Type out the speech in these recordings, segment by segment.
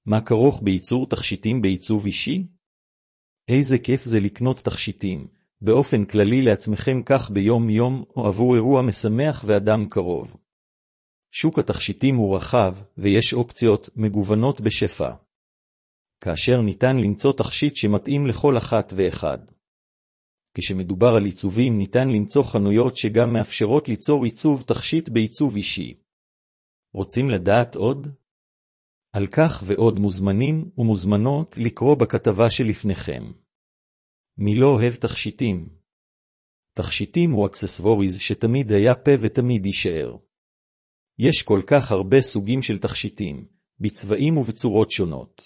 מה כרוך בייצור תכשיטים בעיצוב אישי? איזה כיף זה לקנות תכשיטים, באופן כללי לעצמכם כך ביום יום או עבור אירוע משמח ואדם קרוב. שוק התכשיטים הוא רחב ויש אופציות מגוונות בשפע. כאשר ניתן למצוא תכשיט שמתאים לכל אחת ואחד. כשמדובר על עיצובים ניתן למצוא חנויות שגם מאפשרות ליצור עיצוב תכשיט בעיצוב אישי. רוצים לדעת עוד? על כך ועוד מוזמנים ומוזמנות לקרוא בכתבה שלפניכם. מי לא אוהב תכשיטים? תכשיטים הוא אקססווריז שתמיד היה פה ותמיד יישאר. יש כל כך הרבה סוגים של תכשיטים, בצבעים ובצורות שונות.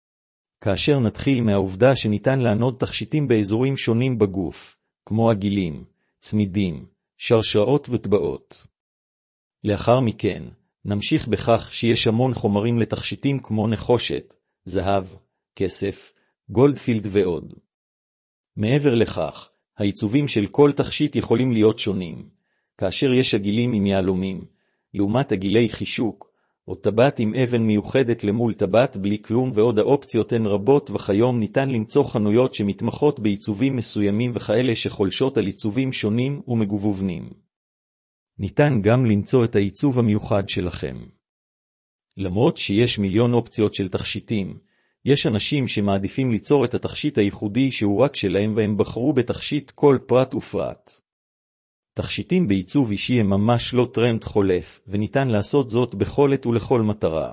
כאשר נתחיל מהעובדה שניתן לענוד תכשיטים באזורים שונים בגוף, כמו עגילים, צמידים, שרשראות וטבעות. לאחר מכן, נמשיך בכך שיש המון חומרים לתכשיטים כמו נחושת, זהב, כסף, גולדפילד ועוד. מעבר לכך, העיצובים של כל תכשיט יכולים להיות שונים, כאשר יש עגילים עם יהלומים, לעומת עגילי חישוק, או טבעת עם אבן מיוחדת למול טבעת בלי כלום ועוד האופציות הן רבות וכיום ניתן למצוא חנויות שמתמחות בעיצובים מסוימים וכאלה שחולשות על עיצובים שונים ומגוונים. ניתן גם למצוא את העיצוב המיוחד שלכם. למרות שיש מיליון אופציות של תכשיטים, יש אנשים שמעדיפים ליצור את התכשיט הייחודי שהוא רק שלהם והם בחרו בתכשיט כל פרט ופרט. תכשיטים בעיצוב אישי הם ממש לא טרנד חולף, וניתן לעשות זאת בכל עת ולכל מטרה.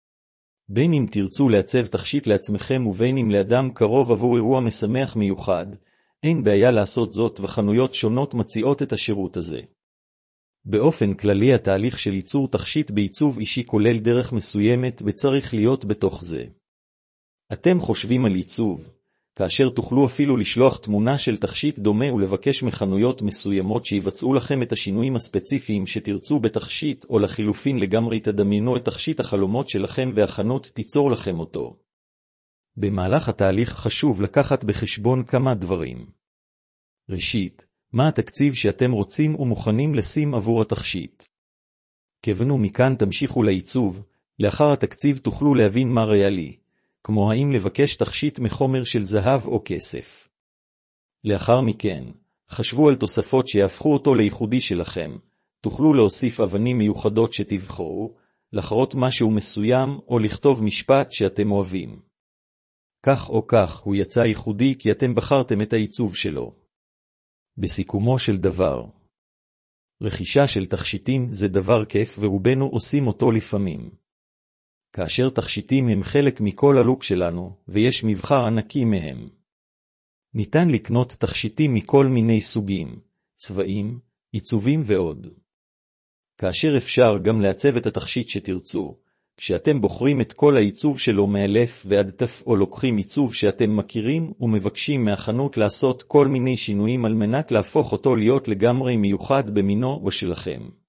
בין אם תרצו לעצב תכשיט לעצמכם ובין אם לאדם קרוב עבור אירוע משמח מיוחד, אין בעיה לעשות זאת וחנויות שונות מציעות את השירות הזה. באופן כללי התהליך של ייצור תכשיט בעיצוב אישי כולל דרך מסוימת וצריך להיות בתוך זה. אתם חושבים על עיצוב, כאשר תוכלו אפילו לשלוח תמונה של תכשיט דומה ולבקש מחנויות מסוימות שיבצעו לכם את השינויים הספציפיים שתרצו בתכשיט או לחילופין לגמרי תדמיינו את תכשיט החלומות שלכם והחנות תיצור לכם אותו. במהלך התהליך חשוב לקחת בחשבון כמה דברים. ראשית, מה התקציב שאתם רוצים ומוכנים לשים עבור התכשיט? כיוונו מכאן תמשיכו לעיצוב, לאחר התקציב תוכלו להבין מה ריאלי, כמו האם לבקש תכשיט מחומר של זהב או כסף. לאחר מכן, חשבו על תוספות שיהפכו אותו לייחודי שלכם, תוכלו להוסיף אבנים מיוחדות שתבחרו, לחרות משהו מסוים או לכתוב משפט שאתם אוהבים. כך או כך הוא יצא ייחודי כי אתם בחרתם את העיצוב שלו. בסיכומו של דבר, רכישה של תכשיטים זה דבר כיף ורובנו עושים אותו לפעמים. כאשר תכשיטים הם חלק מכל הלוק שלנו, ויש מבחר ענקי מהם. ניתן לקנות תכשיטים מכל מיני סוגים, צבעים, עיצובים ועוד. כאשר אפשר גם לעצב את התכשיט שתרצו, כשאתם בוחרים את כל העיצוב שלו מאלף ועד תף או לוקחים עיצוב שאתם מכירים ומבקשים מהחנות לעשות כל מיני שינויים על מנת להפוך אותו להיות לגמרי מיוחד במינו או שלכם.